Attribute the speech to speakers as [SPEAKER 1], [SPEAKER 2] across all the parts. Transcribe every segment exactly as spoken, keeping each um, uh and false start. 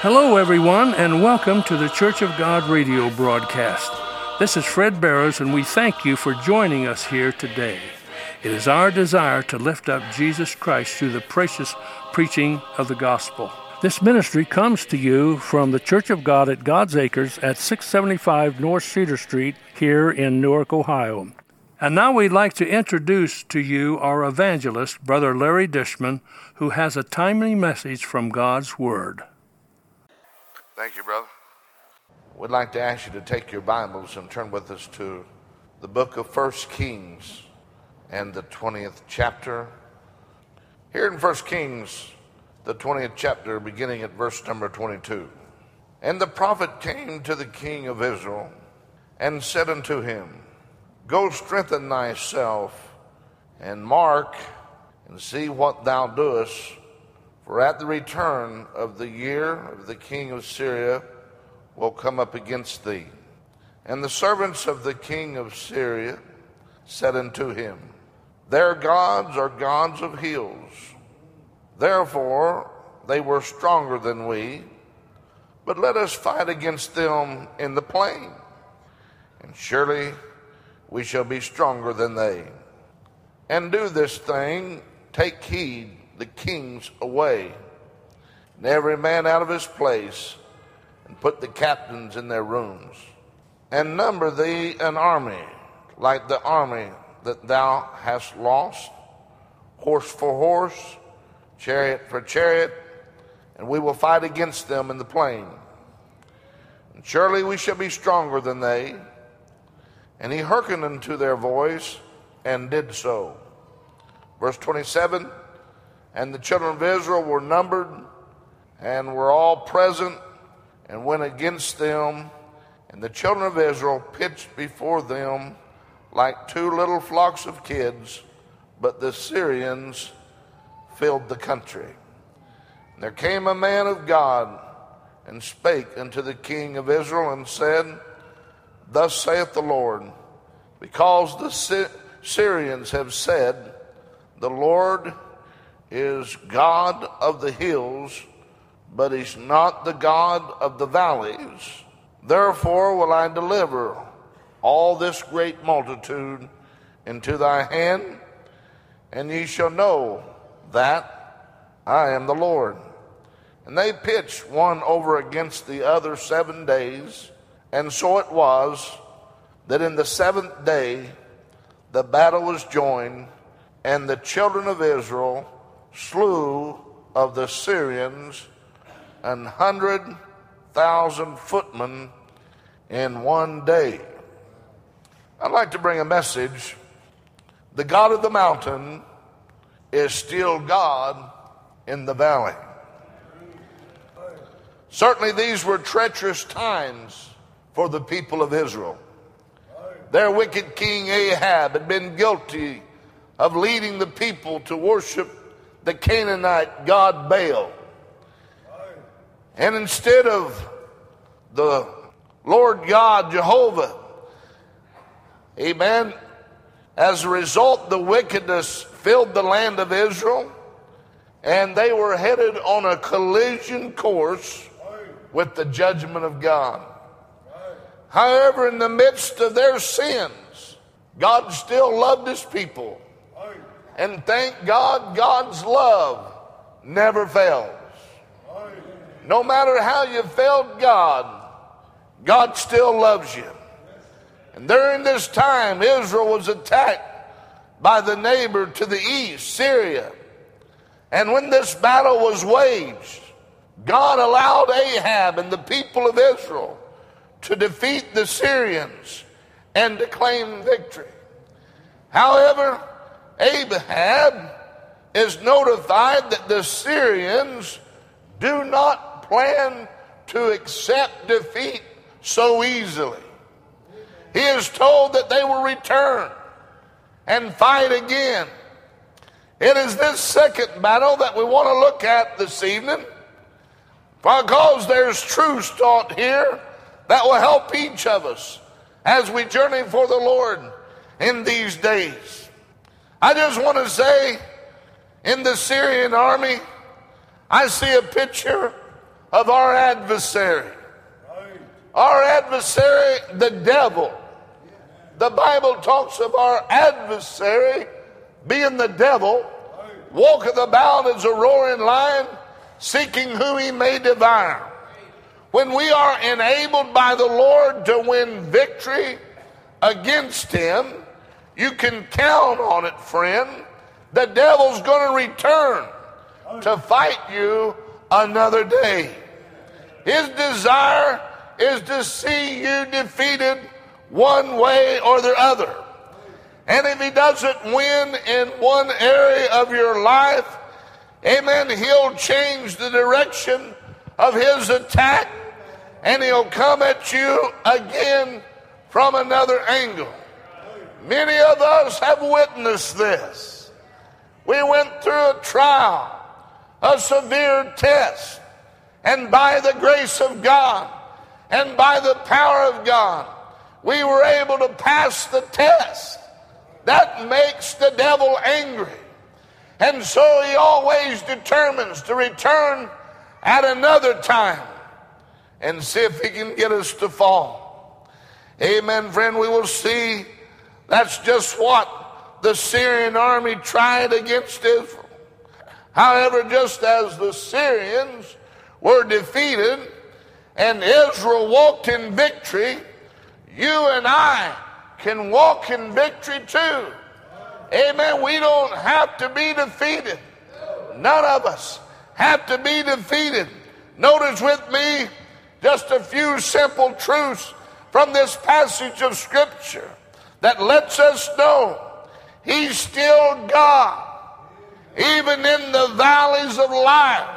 [SPEAKER 1] Hello, everyone, and welcome to the Church of God radio broadcast. This is Fred Barrows, and we thank you for joining us here today. It is our desire to lift up Jesus Christ through the precious preaching of the gospel. This ministry comes to you from the Church of God at God's Acres at six seventy-five North Cedar Street here in Newark, Ohio. And now we'd like to introduce to you our evangelist, Brother Larry Dishman, who has a timely message from God's Word.
[SPEAKER 2] Thank you, brother. We'd like to ask you to take your Bibles and turn with us to the book of First Kings and the twentieth chapter. Here in First Kings, the twentieth chapter, beginning at verse number twenty-two. And the prophet came to the king of Israel and said unto him, Go strengthen thyself and mark and see what thou doest, for at the return of the year of the king of Syria will come up against thee. And the servants of the king of Syria said unto him, Their gods are gods of hills. Therefore they were stronger than we, but let us fight against them in the plain, and surely we shall be stronger than they. And do this thing, take heed the kings away, and every man out of his place, and put the captains in their rooms, and number thee an army like the army that thou hast lost, horse for horse, chariot for chariot, and we will fight against them in the plain. And surely we shall be stronger than they. And he hearkened unto their voice, and did so. Verse twenty-seven, And the children of Israel were numbered, and were all present, and went against them. And the children of Israel pitched before them like two little flocks of kids, but the Syrians filled the country. And there came a man of God, and spake unto the king of Israel, and said, Thus saith the Lord, because the Sy- Syrians have said, The Lord is God of the hills, but he's not the God of the valleys. Therefore will I deliver all this great multitude into thy hand, and ye shall know that I am the Lord. And they pitched one over against the other seven days, and so it was that in the seventh day the battle was joined, and the children of Israel slew of the Syrians an hundred thousand footmen in one day. I'd like to bring a message. The God of the mountain is still God in the valley. Certainly these were treacherous times for the people of Israel. Their wicked king Ahab had been guilty of leading the people to worship the Canaanite god Baal. And instead of the Lord God Jehovah, amen, as a result, the wickedness filled the land of Israel, and they were headed on a collision course with the judgment of God. However, in the midst of their sins, God still loved his people. And thank God, God's love never fails. No matter how you failed God, God still loves you. And during this time, Israel was attacked by the neighbor to the east, Syria. And when this battle was waged, God allowed Ahab and the people of Israel to defeat the Syrians and to claim victory. However, Ahab is notified that the Syrians do not plan to accept defeat so easily. He is told that they will return and fight again. It is this second battle that we want to look at this evening, because there's truth taught here that will help each of us as we journey for the Lord in these days. I just want to say, in the Syrian army, I see a picture of our adversary. Our adversary, the devil. The Bible talks of our adversary being the devil, walketh about as a roaring lion, seeking whom he may devour. When we are enabled by the Lord to win victory against him, you can count on it, friend. The devil's going to return to fight you another day. His desire is to see you defeated one way or the other. And if he doesn't win in one area of your life, amen, he'll change the direction of his attack, and he'll come at you again from another angle. Many of us have witnessed this. We went through a trial, a severe test, and by the grace of God and by the power of God, we were able to pass the test. That makes the devil angry. And so he always determines to return at another time and see if he can get us to fall. Amen, friend. We will see that's just what the Syrian army tried against Israel. However, just as the Syrians were defeated and Israel walked in victory, you and I can walk in victory too. Amen. We don't have to be defeated. None of us have to be defeated. Notice with me just a few simple truths from this passage of Scripture that lets us know he's still God. Even in the valleys of life,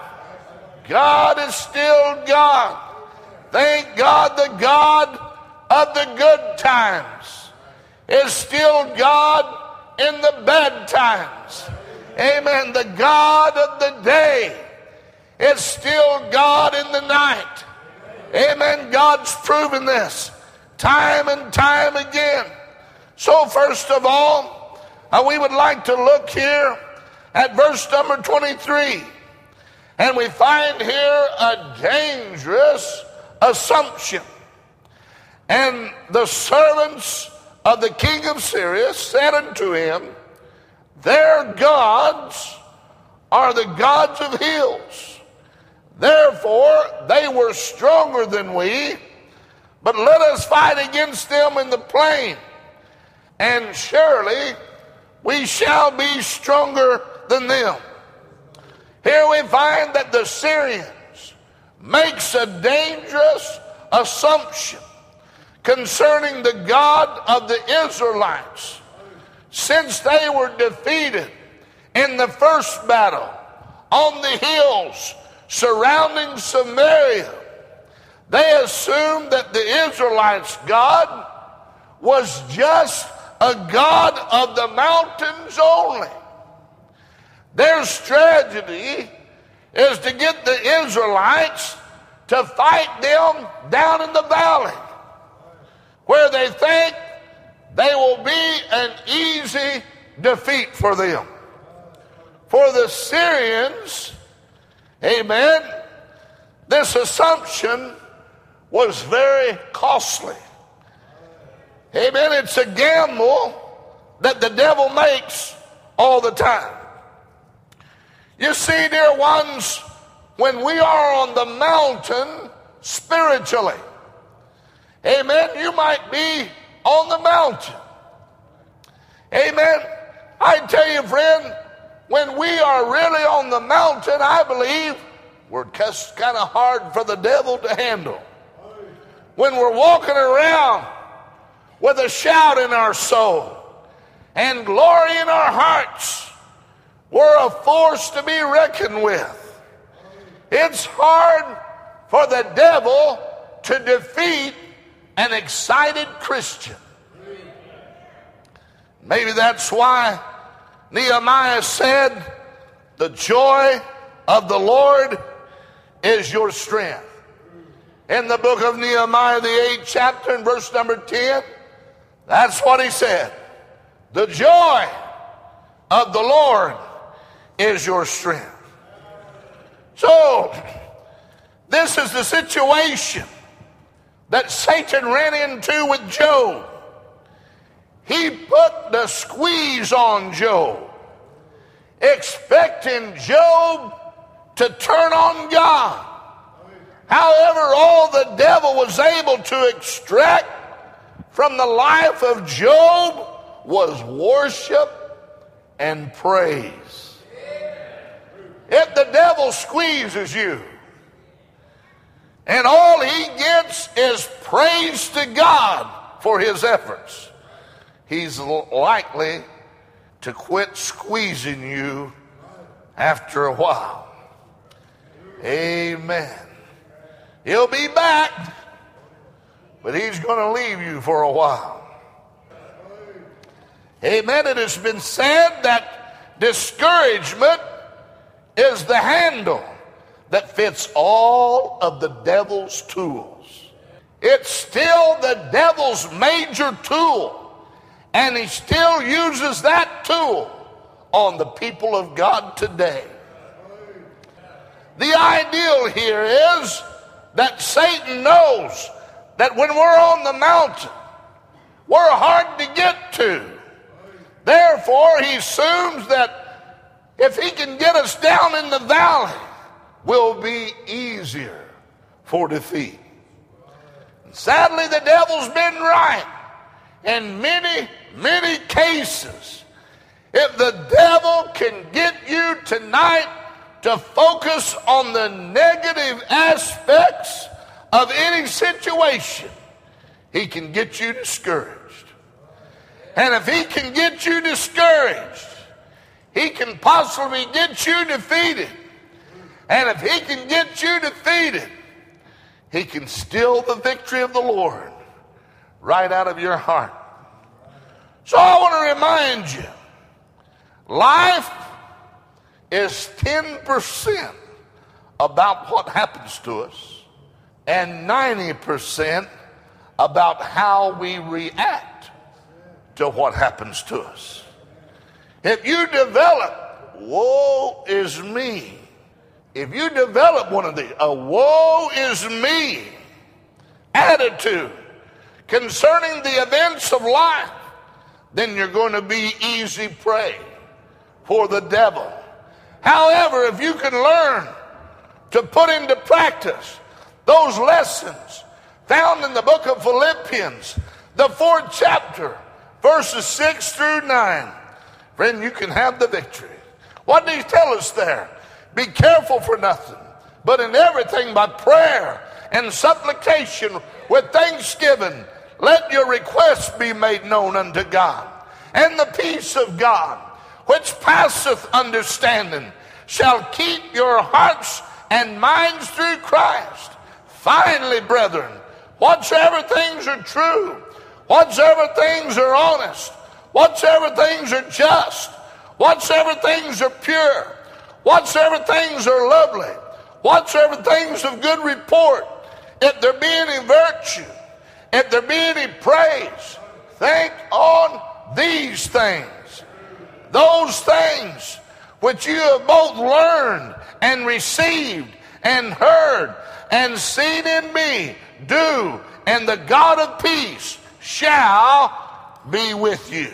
[SPEAKER 2] God is still God. Thank God the God of the good times is still God in the bad times. Amen. The God of the day is still God in the night. Amen. God's proven this time and time again. So first of all, uh, we would like to look here at verse number twenty-three. And we find here a dangerous assumption. And the servants of the king of Syria said unto him, their gods are the gods of hills. Therefore they were stronger than we, but let us fight against them in the plain, and surely we shall be stronger than them. Here we find that the Syrians makes a dangerous assumption concerning the God of the Israelites. Since they were defeated in the first battle on the hills surrounding Samaria, they assumed that the Israelites' God was just a God of the mountains only. Their strategy is to get the Israelites to fight them down in the valley, where they think they will be an easy defeat for them. For the Syrians, amen, this assumption was very costly. Amen. It's a gamble that the devil makes all the time. You see, dear ones, when we are on the mountain spiritually, amen, you might be on the mountain. Amen. I tell you, friend, when we are really on the mountain, I believe we're just kind of hard for the devil to handle. When we're walking around with a shout in our soul and glory in our hearts, we're a force to be reckoned with. It's hard for the devil to defeat an excited Christian. Maybe that's why Nehemiah said, the joy of the Lord is your strength. In the book of Nehemiah, the eighth chapter and verse number ten, that's what he said. The joy of the Lord is your strength. So, This is the situation that Satan ran into with Job. He put the squeeze on Job, expecting Job to turn on God. However, all the devil was able to extract from the life of Job was worship and praise. If the devil squeezes you and all he gets is praise to God for his efforts, he's likely to quit squeezing you after a while. Amen. He'll be back, but he's going to leave you for a while. Amen. It has been said that discouragement is the handle that fits all of the devil's tools. It's still the devil's major tool, and he still uses that tool on the people of God today. The ideal here is that Satan knows that when we're on the mountain, we're hard to get to. Therefore, he assumes that if he can get us down in the valley, we'll be easier for defeat. And sadly, the devil's been right in many, many cases. If the devil can get you tonight to focus on the negative aspects of any situation, he can get you discouraged. And if he can get you discouraged, he can possibly get you defeated. And if he can get you defeated, he can steal the victory of the Lord right out of your heart. So I want to remind you, life is ten percent about what happens to us and ninety percent about how we react to what happens to us. If you develop, woe is me, if you develop one of these, a woe is me attitude concerning the events of life, then you're going to be easy prey for the devil. However, if you can learn to put into practice those lessons found in the book of Philippians, the fourth chapter, verses six through nine, friend, you can have the victory. What did he tell us there? Be careful for nothing, but in everything by prayer and supplication with thanksgiving, let your requests be made known unto God. And the peace of God, which passeth understanding, shall keep your hearts and minds through Christ. Finally, brethren, whatsoever things are true, whatsoever things are honest, whatsoever things are just, whatsoever things are pure, whatsoever things are lovely, whatsoever things of good report, if there be any virtue, if there be any praise, think on these things. Those things which you have both learned and received and heard and seen in me, do, and the God of peace shall be with you.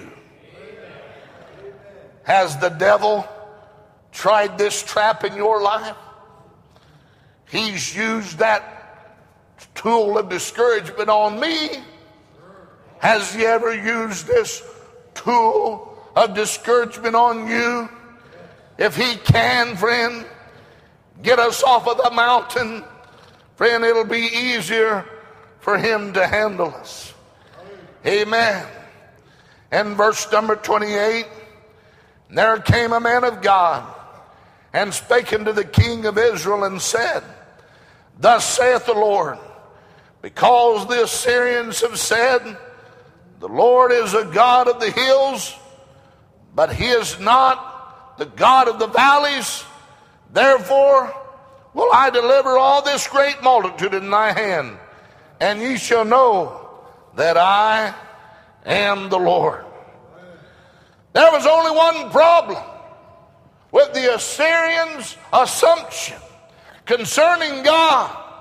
[SPEAKER 2] Has the devil tried this trap in your life? He's used that tool of discouragement on me. Has he ever used this tool of discouragement on you? If he can, friend, get us off of the mountain, friend, it'll be easier for him to handle us. Amen. And verse number twenty-eight, there came a man of God and spake unto the king of Israel and said, thus saith the Lord, because the Assyrians have said, the Lord is a God of the hills, but he is not the God of the valleys. Therefore will I deliver all this great multitude in thy hand, and ye shall know that I am the Lord. There was only one problem with the Assyrians' assumption concerning God.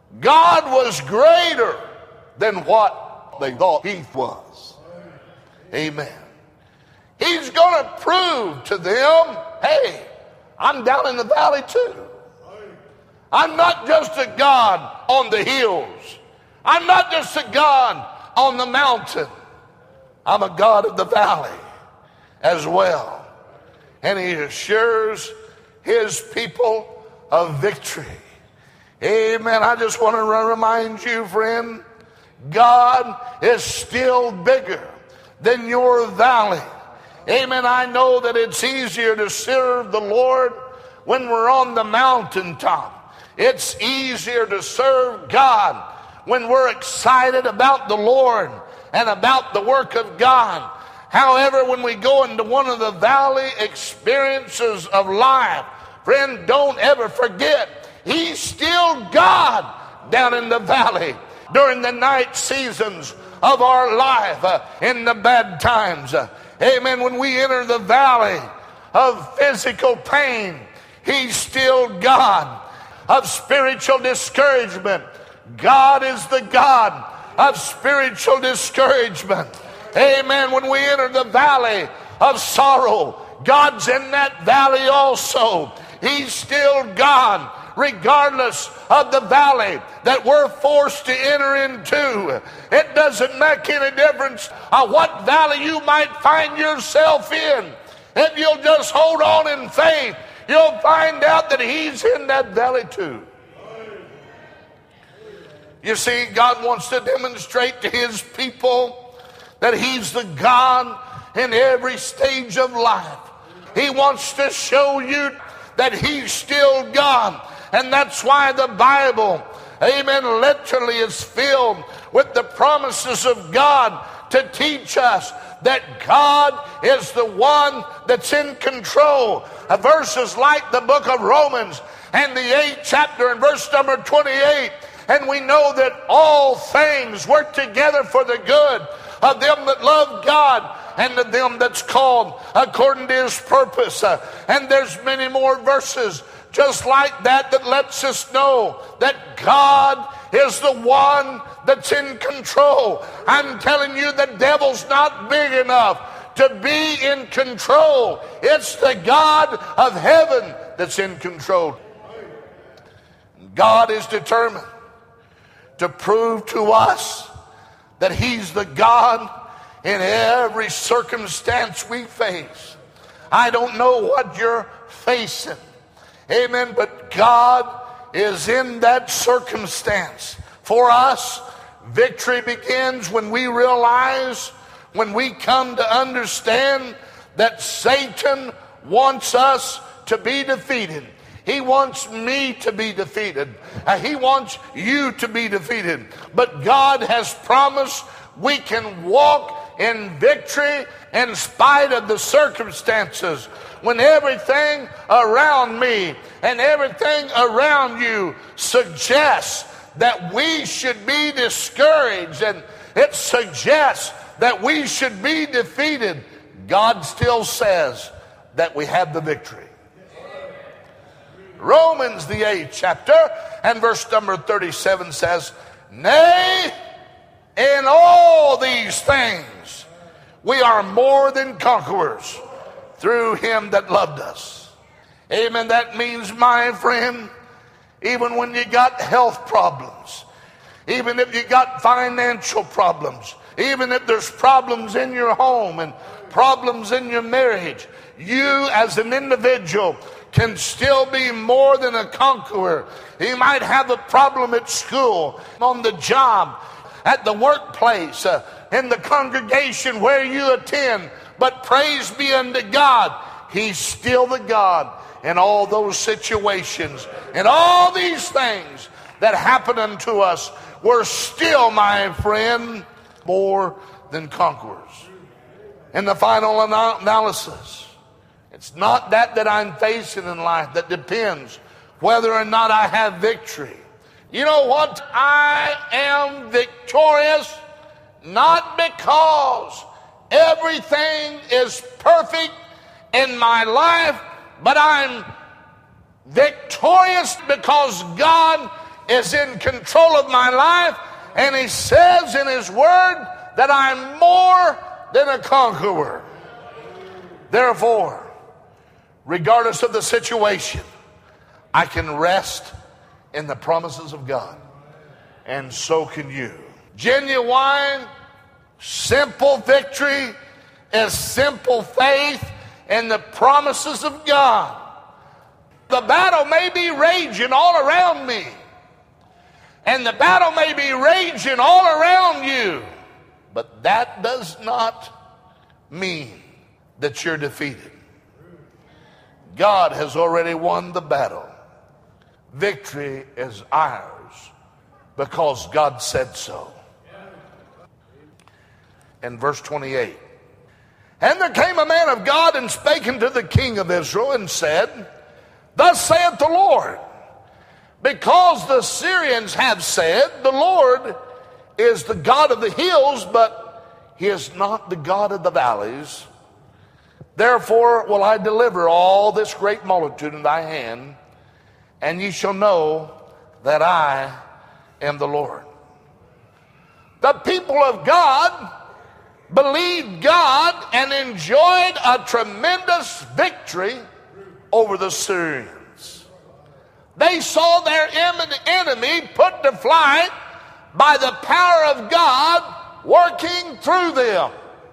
[SPEAKER 2] God was greater than what they thought he was. Amen. He's going to prove to them, hey, I'm down in the valley too. I'm not just a God on the hills. I'm not just a God on the mountain. I'm a God of the valley as well. And he assures his people of victory. Amen. I just want to remind you, friend, God is still bigger than your valley. Amen. I know that it's easier to serve the Lord when we're on the mountaintop. It's easier to serve God when we're excited about the Lord and about the work of God. However, when we go into one of the valley experiences of life, friend, don't ever forget, he's still God down in the valley during the night seasons of our life, uh, in the bad times. Uh, amen. When we enter the valley of physical pain, he's still God. Of spiritual discouragement, God is the God of spiritual discouragement. Amen. When we enter the valley of sorrow, God's in that valley also. He's still God, regardless of the valley that we're forced to enter into. It doesn't make any difference of what valley you might find yourself in. If you'll just hold on in faith, you'll find out that he's in that valley too. You see, God wants to demonstrate to his people that he's the God in every stage of life. He wants to show you that he's still God. And that's why the Bible, amen, literally is filled with the promises of God to teach us that God is the one that's in control. Uh, verses like the book of Romans and the eighth chapter and verse number twenty-eight. And we know that all things work together for the good of them that love God and to them that's called according to his purpose. Uh, and there's many more verses just like that that lets us know that God is the one that's in control. I'm telling you, the devil's not big enough to be in control. It's the God of heaven that's in control. God is determined to prove to us that he's the God in every circumstance we face. I don't know what you're facing. Amen. But God is in that circumstance. For us, victory begins when we realize, when we come to understand that Satan wants us to be defeated. He wants me to be defeated. Uh, he wants you to be defeated. But God has promised we can walk in victory in spite of the circumstances. When everything around me and everything around you suggests that we should be discouraged and it suggests that we should be defeated, God still says that we have the victory. Romans, the eighth chapter, and verse number thirty-seven says, nay, in all these things we are more than conquerors through him that loved us. Amen. That means, my friend, even when you got health problems, even if you got financial problems, even if there's problems in your home and problems in your marriage, you as an individual can still be more than a conqueror. You might have a problem at school, on the job, at the workplace, uh, in the congregation where you attend. But praise be unto God, he's still the God in all those situations. And all these things that happen unto us, we're still, my friend, more than conquerors. In the final ana- analysis, it's not that that I'm facing in life that depends whether or not I have victory. You know what? I am victorious not because everything is perfect in my life, but I'm victorious because God is in control of my life, and he says in his word that I'm more than a conqueror. Therefore, regardless of the situation, I can rest in the promises of God. And so can you. Genuine, simple victory is simple faith in the promises of God. The battle may be raging all around me, and the battle may be raging all around you, but that does not mean that you're defeated. God has already won the battle. Victory is ours because God said so. In verse twenty-eight, and there came a man of God and spake unto the king of Israel and said, thus saith the Lord, because the Syrians have said, the Lord is the God of the hills, but he is not the God of the valleys. Therefore will I deliver all this great multitude in thy hand, and ye shall know that I am the Lord. The people of God believed God and enjoyed a tremendous victory over the Syrians. They saw their enemy put to flight by the power of God working through them.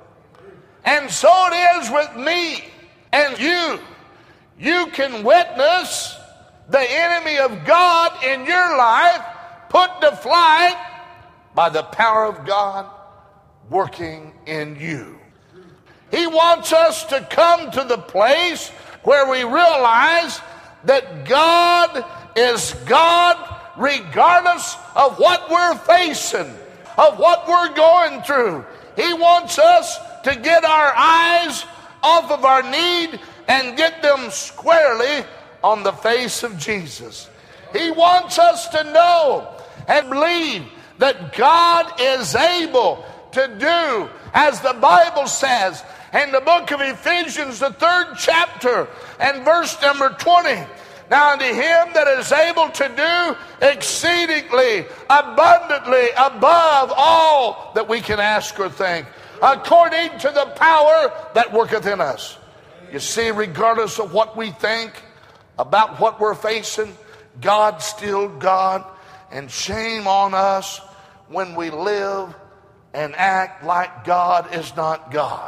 [SPEAKER 2] And so it is with me and you. You can witness the enemy of God in your life put to flight by the power of God working in you. He wants us to come to the place where we realize that God is God regardless of what we're facing, of what we're going through. He wants us to get our eyes off of our need and get them squarely on the face of Jesus. He wants us to know and believe that God is able to do, as the Bible says in the book of Ephesians, the third chapter and verse number twenty. Now unto him that is able to do exceedingly abundantly above all that we can ask or think, according to the power that worketh in us. You see, regardless of what we think about what we're facing, God's still God, and shame on us when we live and act like God is not God.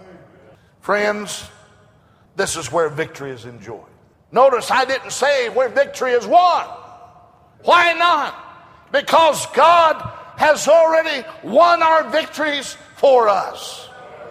[SPEAKER 2] Friends, this is where victory is enjoyed. Notice I didn't say where victory is won. Why not? Because God has already won our victories for us.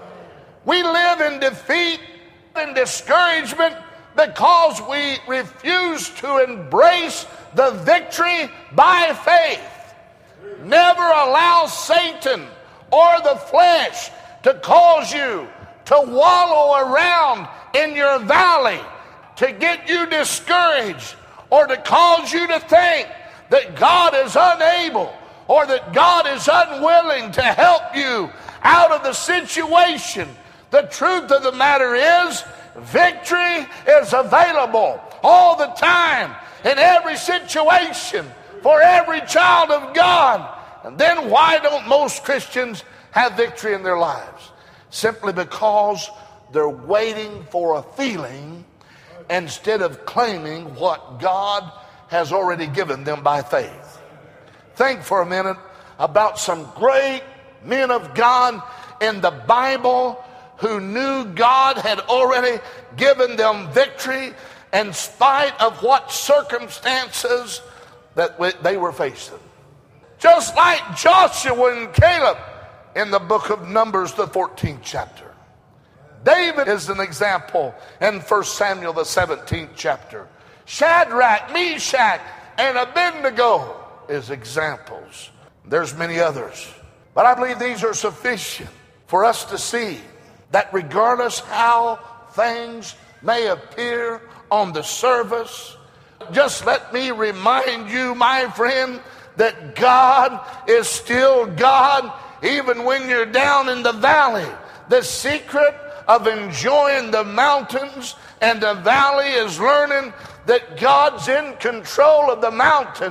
[SPEAKER 2] We live in defeat and discouragement because we refuse to embrace the victory by faith. Never allow Satan or the flesh to cause you to wallow around in your valley, to get you discouraged, or to cause you to think that God is unable or that God is unwilling to help you out of the situation. The truth of the matter is, victory is available all the time in every situation for every child of God. And then why don't most Christians have victory in their lives? Simply because they're waiting for a feeling instead of claiming what God has already given them by faith. Think for a minute about some great men of God in the Bible who knew God had already given them victory in spite of what circumstances that they were facing. Just like Joshua and Caleb in the book of Numbers, the fourteenth chapter. David is an example in First Samuel, the seventeenth chapter. Shadrach, Meshach, and Abednego is examples. There's many others. But I believe these are sufficient for us to see that regardless how things may appear on the surface, just let me remind you, my friend, that God is still God even when you're down in the valley. The secret of enjoying the mountains and the valley is learning that God's in control of the mountains.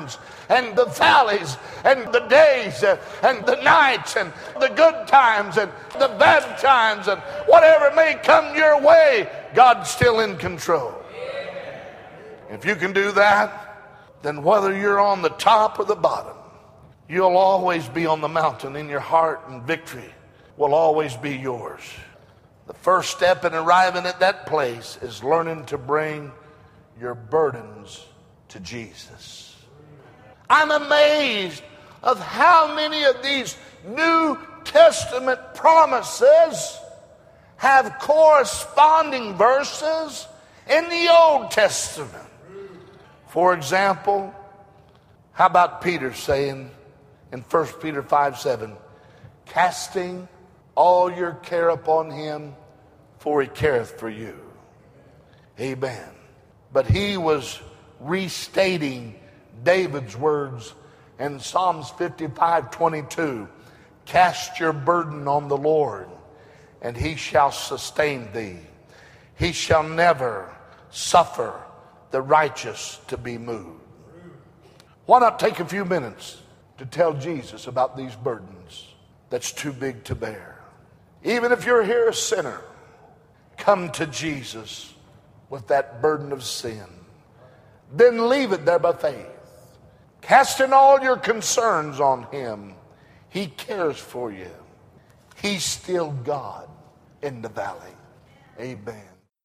[SPEAKER 2] and the valleys and the days and the nights and the good times and the bad times and whatever may come your way, God's still in control. If you can do that, then whether you're on the top or the bottom, you'll always be on the mountain in your heart, and victory will always be yours. The first step in arriving at that place is learning to bring your burdens to Jesus. I'm amazed of how many of these New Testament promises have corresponding verses in the Old Testament. For example, how about Peter saying in First Peter five seven, casting all your care upon him, for he careth for you. Amen. But he was restating David's words in Psalms fifty-five twenty-two. Cast your burden on the Lord, and he shall sustain thee. He shall never suffer the righteous to be moved. Why not take a few minutes to tell Jesus about these burdens that's too big to bear? Even if you're here a sinner, come to Jesus with that burden of sin. Then leave it there by faith. Casting all your concerns on him. He cares for you. He's still God in the valley. Amen.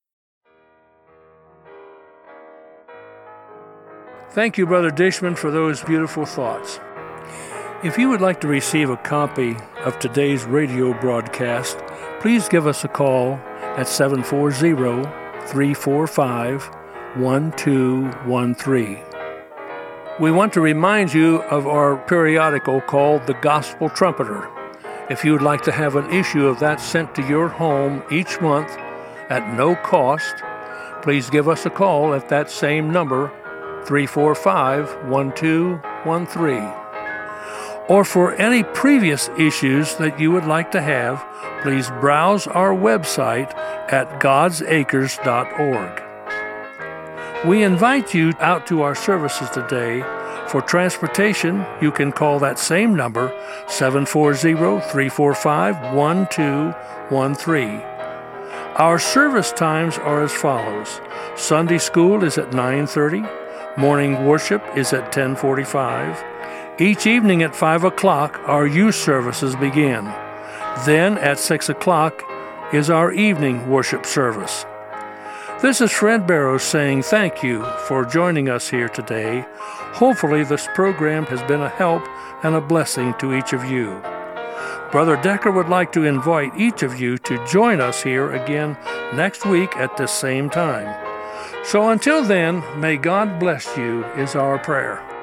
[SPEAKER 1] Thank you, Brother Dishman, for those beautiful thoughts. If you would like to receive a copy of today's radio broadcast, please give us a call at seven four zero, three four five, one two one three. We want to remind you of our periodical called The Gospel Trumpeter. If you would like to have an issue of that sent to your home each month at no cost, please give us a call at that same number, three four five, one two one three. Or for any previous issues that you would like to have, please browse our website at gods acres dot org. We invite you out to our services today. For transportation, you can call that same number, seven four zero, three four five, one two one three. Our service times are as follows. Sunday school is at nine thirty. Morning worship is at ten forty-five. Each evening at five o'clock, our youth services begin. Then at six o'clock is our evening worship service. This is Fred Barrows saying thank you for joining us here today. Hopefully this program has been a help and a blessing to each of you. Brother Decker would like to invite each of you to join us here again next week at the same time. So until then, may God bless you is our prayer.